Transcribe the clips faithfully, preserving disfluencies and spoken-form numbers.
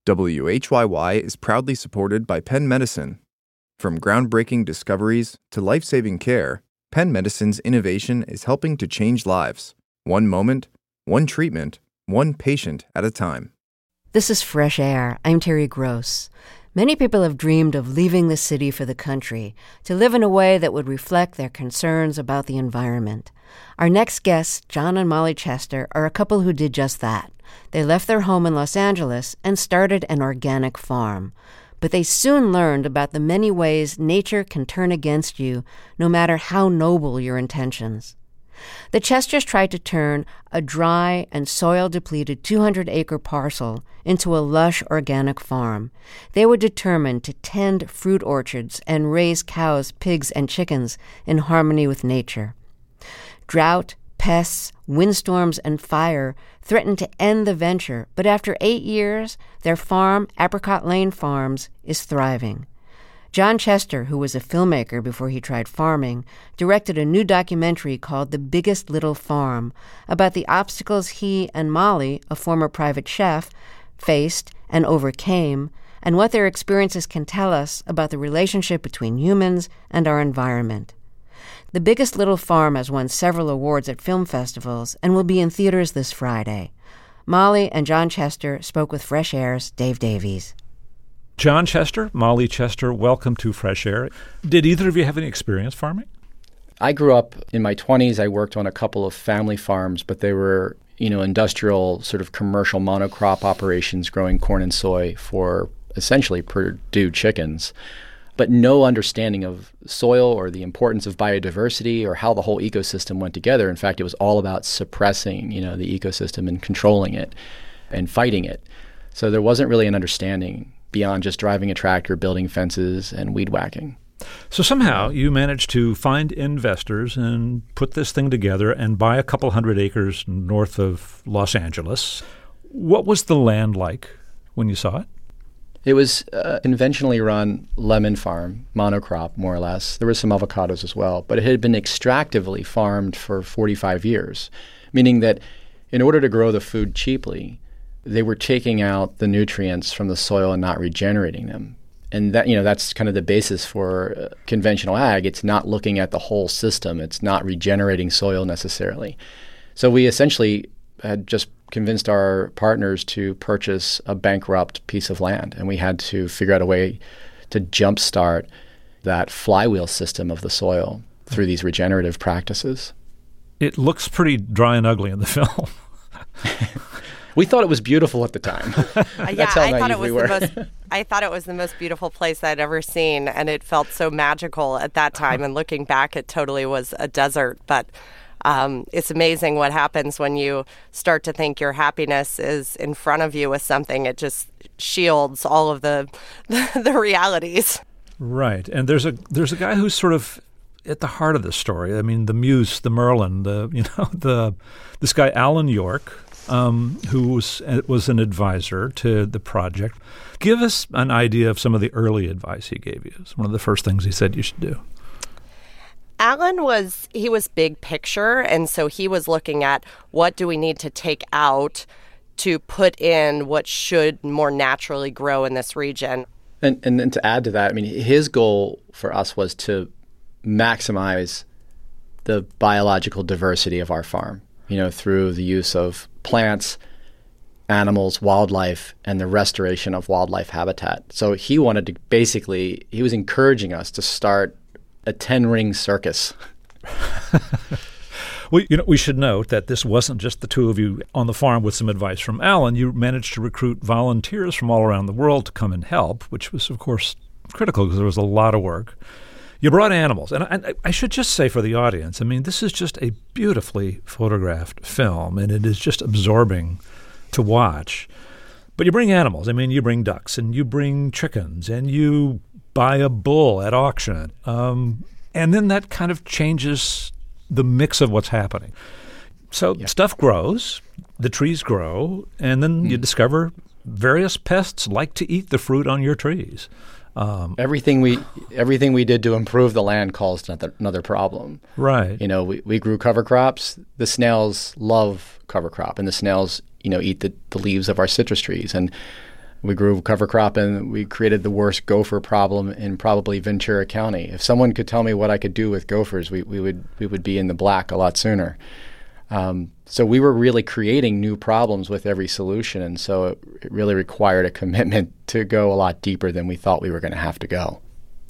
W H Y Y is proudly supported by Penn Medicine. From groundbreaking discoveries to life-saving care, Penn Medicine's innovation is helping to change lives. One moment, one treatment, one patient at a time. This is Fresh Air. I'm Terry Gross. Many people have dreamed of leaving the city for the country to live in a way that would reflect their concerns about the environment. Our next guests, John and Molly Chester, are a couple who did just that. They left their home in Los Angeles and started an organic farm. But they soon learned about the many ways nature can turn against you, no matter how noble your intentions. The Chesters tried to turn a dry and soil-depleted two hundred acre parcel into a lush organic farm. They were determined to tend fruit orchards and raise cows, pigs, and chickens in harmony with nature. Drought, pests, windstorms, and fire threatened to end the venture, but after eight years, their farm, Apricot Lane Farms, is thriving. John Chester, who was a filmmaker before he tried farming, directed a new documentary called The Biggest Little Farm about the obstacles he and Molly, a former private chef, faced and overcame, and what their experiences can tell us about the relationship between humans and our environment. The Biggest Little Farm has won several awards at film festivals and will be in theaters this Friday. Molly and John Chester spoke with Fresh Air's Dave Davies. John Chester, Molly Chester, welcome to Fresh Air. Did either of you have any experience farming? I grew up in my twenties. I worked on a couple of family farms, but they were, you know, industrial sort of commercial monocrop operations growing corn and soy for essentially Purdue chickens, but no understanding of soil or the importance of biodiversity or how the whole ecosystem went together. In fact, it was all about suppressing, you know, the ecosystem and controlling it and fighting it. So there wasn't really an understanding beyond just driving a tractor, building fences, and weed whacking. So somehow you managed to find investors and put this thing together and buy a couple hundred acres north of Los Angeles. What was the land like when you saw it? It was a conventionally run lemon farm, monocrop, more or less. There were some avocados as well, but it had been extractively farmed for forty-five years, meaning that in order to grow the food cheaply, they were taking out the nutrients from the soil and not regenerating them. And that, you know, that's kind of the basis for uh, conventional ag. It's not looking at the whole system. It's not regenerating soil necessarily. So we essentially had just convinced our partners to purchase a bankrupt piece of land, and we had to figure out a way to jumpstart that flywheel system of the soil through these regenerative practices. It looks pretty dry and ugly in the film. We thought it was beautiful at the time. yeah, I thought it was we the most. I thought it was the most beautiful place I'd ever seen, and it felt so magical at that time. And looking back, it totally was a desert. But um, it's amazing what happens when you start to think your happiness is in front of you with something. It just shields all of the the, the realities. Right, and there's a there's a guy who's sort of at the heart of the story. I mean, the muse, the Merlin, the you know the this guy Alan York. Um, who was, was an advisor to the project. Give us an idea of some of the early advice he gave you. It's one of the first things he said you should do. Alan was, he was big picture, and so he was looking at what do we need to take out to put in what should more naturally grow in this region. And, and, and to add to that, I mean, his goal for us was to maximize the biological diversity of our farm, you know, through the use of plants, animals, wildlife, and the restoration of wildlife habitat. So he wanted to basically, he was encouraging us to start a ten-ring circus. Well, you know, we should note that this wasn't just the two of you on the farm with some advice from Alan. You managed to recruit volunteers from all around the world to come and help, which was, of course, critical because there was a lot of work. You brought animals. And I, I should just say for the audience, I mean, this is just a beautifully photographed film, and it is just absorbing to watch. But you bring animals. I mean, you bring ducks, and you bring chickens, and you buy a bull at auction. Um, and then that kind of changes the mix of what's happening. So yeah. Stuff grows, the trees grow, and then mm. you discover various pests like to eat the fruit on your trees. Um, everything we everything we did to improve the land caused another, another problem. Right. You know, we, we grew cover crops. The snails love cover crop, and the snails, you know, eat the, the leaves of our citrus trees. And We grew cover crop, and we created the worst gopher problem in probably Ventura County. If someone could tell me what I could do with gophers, we, we would we would be in the black a lot sooner. Um, so we were really creating new problems with every solution, and so it, it really required a commitment to go a lot deeper than we thought we were going to have to go.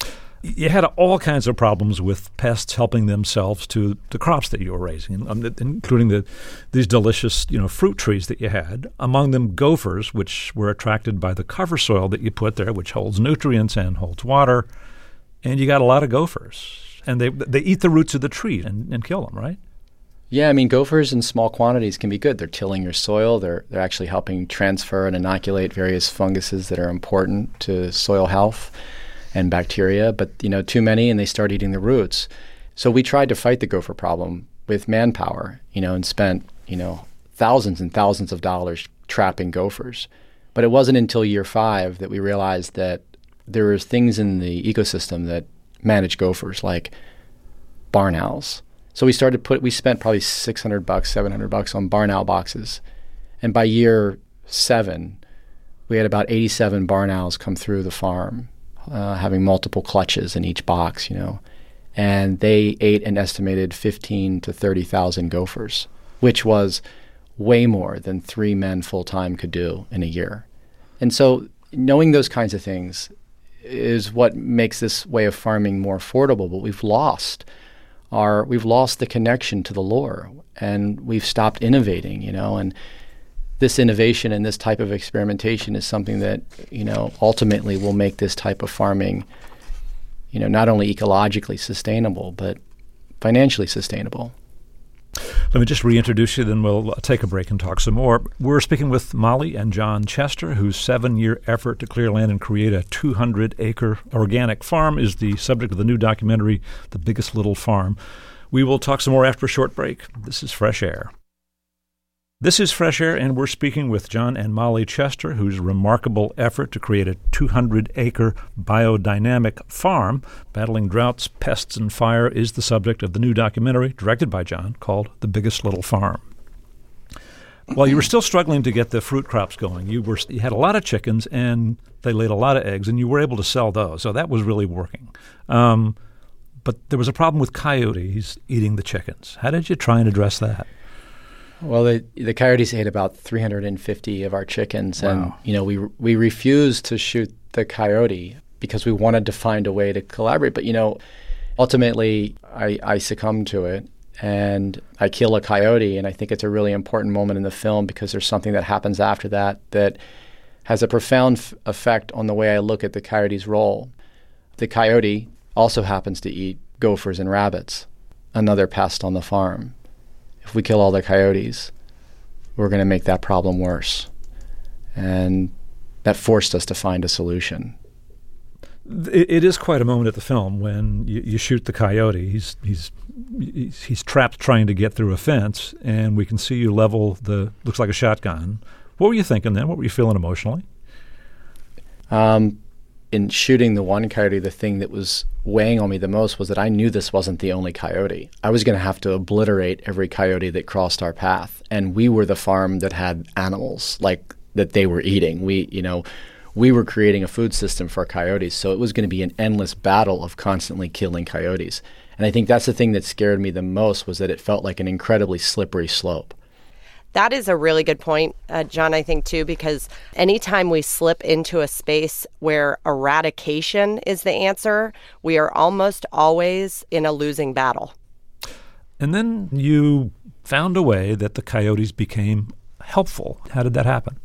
You had all kinds of problems with pests helping themselves to the crops that you were raising, including the these delicious, you know, fruit trees that you had. Among them, gophers, which were attracted by the cover soil that you put there, which holds nutrients and holds water. And you got a lot of gophers, and they they eat the roots of the tree and, and kill them, right? Yeah, I mean, gophers in small quantities can be good. They're tilling your soil. They're they're actually helping transfer and inoculate various funguses that are important to soil health and bacteria, but, you know, too many and they start eating the roots. So we tried to fight the gopher problem with manpower, you know, and spent, you know, thousands and thousands of dollars trapping gophers. But it wasn't until year five that we realized that there were things in the ecosystem that manage gophers, like barn owls. So we started put we spent probably six hundred bucks, seven hundred bucks on barn owl boxes. And by year seven, we had about eighty-seven barn owls come through the farm, Uh, having multiple clutches in each box, you know, and they ate an estimated fifteen to thirty thousand gophers, which was way more than three men full time could do in a year. And so, knowing those kinds of things is what makes this way of farming more affordable. But we've lost our we've lost the connection to the lore, and we've stopped innovating, you know, and this innovation and this type of experimentation is something that, you know, ultimately will make this type of farming, you know, not only ecologically sustainable, but financially sustainable. Let me just reintroduce you, then we'll take a break and talk some more. We're speaking with Molly and John Chester, whose seven-year effort to clear land and create a two hundred acre organic farm is the subject of the new documentary, The Biggest Little Farm. We will talk some more after a short break. This is Fresh Air. This is Fresh Air, and we're speaking with John and Molly Chester, whose remarkable effort to create a two hundred acre biodynamic farm battling droughts, pests, and fire is the subject of the new documentary, directed by John, called The Biggest Little Farm. While you were still struggling to get the fruit crops going, you were you had a lot of chickens, and they laid a lot of eggs, and you were able to sell those, so that was really working. Um, but there was a problem with coyotes eating the chickens. How did you try and address that? Well, the, the coyotes ate about three hundred fifty of our chickens, wow. and you know we we refused to shoot the coyote because we wanted to find a way to collaborate. But you know, ultimately, I, I succumbed to it, and I kill a coyote, and I think it's a really important moment in the film because there's something that happens after that that has a profound f- effect on the way I look at the coyote's role. The coyote also happens to eat gophers and rabbits, another pest on the farm. If we kill all the coyotes, we're going to make that problem worse. And that forced us to find a solution. It, it is quite a moment at the film when you, you shoot the coyote. He's, he's he's he's trapped trying to get through a fence, and we can see you level the, looks like a shotgun. What were you thinking then? What were you feeling emotionally? Um, in shooting the one coyote, the thing that was weighing on me the most was that I knew this wasn't the only coyote. I was going to have to obliterate every coyote that crossed our path. And we were the farm that had animals like that they were eating. We, you know, we were creating a food system for coyotes. So it was going to be an endless battle of constantly killing coyotes. And I think that's the thing that scared me the most, was that it felt like an incredibly slippery slope. That is a really good point, uh, John, I think, too, because anytime we slip into a space where eradication is the answer, we are almost always in a losing battle. And then you found a way that the coyotes became helpful. How did that happen?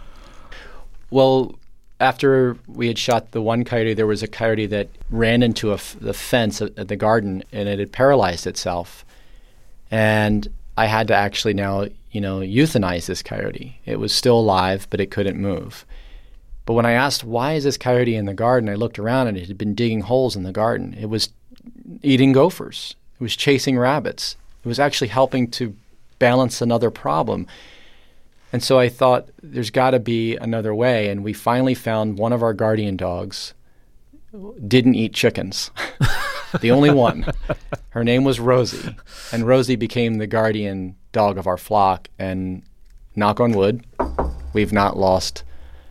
Well, after we had shot the one coyote, there was a coyote that ran into a f- the fence at, at the garden, and it had paralyzed itself. And I had to actually now, you know, euthanize this coyote. It was still alive, but it couldn't move. But when I asked, why is this coyote in the garden, I looked around and it had been digging holes in the garden. It was eating gophers. It was chasing rabbits. It was actually helping to balance another problem. And so I thought, there's got to be another way. And we finally found one of our guardian dogs didn't eat chickens. The only one. Her name was Rosie. And Rosie became the guardian dog of our flock. And knock on wood, we've not lost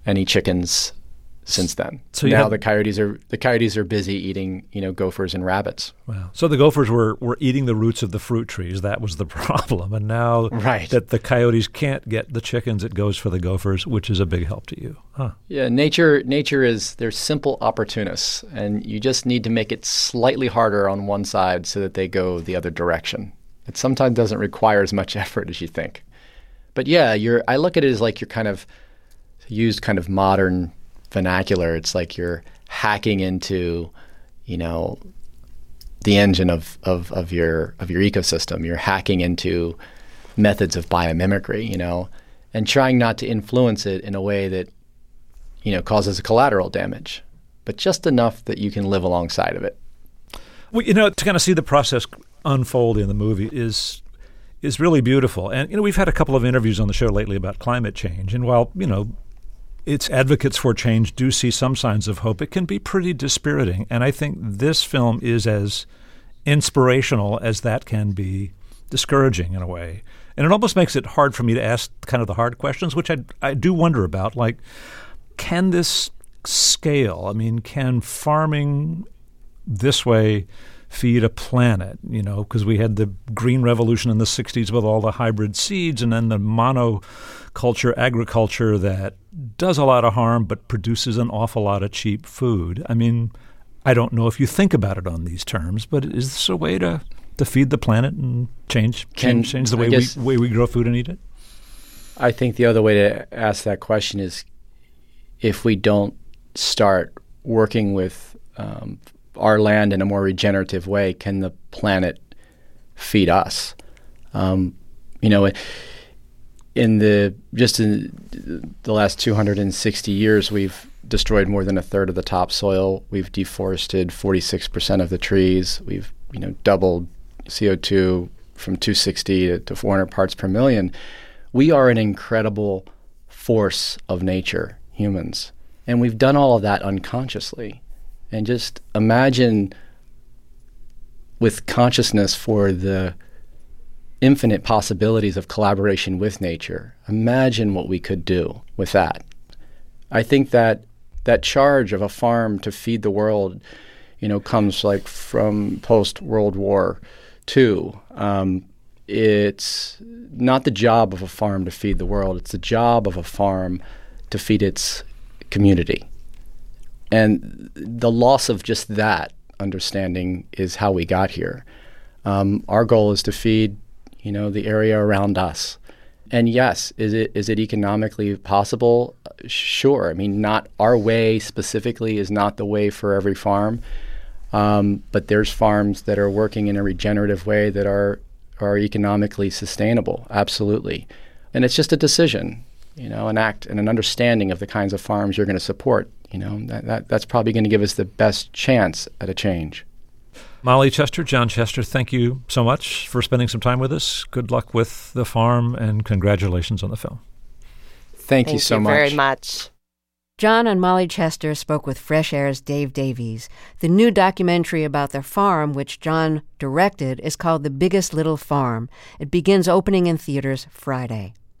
any chickens since then. So now have, the coyotes are the coyotes are busy eating, you know, gophers and rabbits. Wow. So the gophers were, were eating the roots of the fruit trees. That was the problem. And now right. that the coyotes can't get the chickens, it goes for the gophers, which is a big help to you. Huh. Yeah, nature nature is, they're simple opportunists, and you just need to make it slightly harder on one side so that they go the other direction. It sometimes doesn't require as much effort as you think. But yeah, you're I look at it as like you're kind of used kind of modern vernacular. It's like you're hacking into, you know, the engine of, of, of your of your ecosystem. You're hacking into methods of biomimicry, you know, and trying not to influence it in a way that, you know, causes collateral damage, but just enough that you can live alongside of it. Well, you know, to kind of see the process unfold in the movie is is really beautiful. And, you know, we've had a couple of interviews on the show lately about climate change. And while, you know, its advocates for change do see some signs of hope, it can be pretty dispiriting. And I think this film is as inspirational as that can be discouraging in a way. And it almost makes it hard for me to ask kind of the hard questions, which I, I do wonder about. Like, can this scale? I mean, can farming this way feed a planet, you know, because we had the green revolution in the sixties with all the hybrid seeds, and then the monoculture agriculture that does a lot of harm but produces an awful lot of cheap food. I mean, I don't know if you think about it on these terms, but is this a way to, to feed the planet and change change, change the way we, way we grow food and eat it? I think the other way to ask that question is if we don't start working with um, our land in a more regenerative way, can the planet feed us? Um, you know, in the just in the last two hundred sixty years, we've destroyed more than a third of the topsoil. We've deforested forty-six percent of the trees. We've, you know, doubled C O two from two sixty to, to four hundred parts per million. We are an incredible force of nature, humans, and we've done all of that unconsciously. And just imagine with consciousness for the infinite possibilities of collaboration with nature. Imagine what we could do with that. I think that that charge of a farm to feed the world, you know, comes like from post-World War Two. Um, it's not the job of a farm to feed the world. It's the job of a farm to feed its community. And the loss of just that understanding is how we got here. Um, our goal is to feed, you know, the area around us. And yes, is it is it economically possible? Sure. I mean, not our way specifically is not the way for every farm, um, but there's farms that are working in a regenerative way that are are economically sustainable. Absolutely. And it's just a decision, you know, an act and an understanding of the kinds of farms you're going to support. You know, that, that that's probably going to give us the best chance at a change. Molly Chester, John Chester, thank you so much for spending some time with us. Good luck with the farm, and congratulations on the film. Thank, thank you so you much. very much. John and Molly Chester spoke with Fresh Air's Dave Davies. The new documentary about their farm, which John directed, is called The Biggest Little Farm. It begins opening in theaters Friday.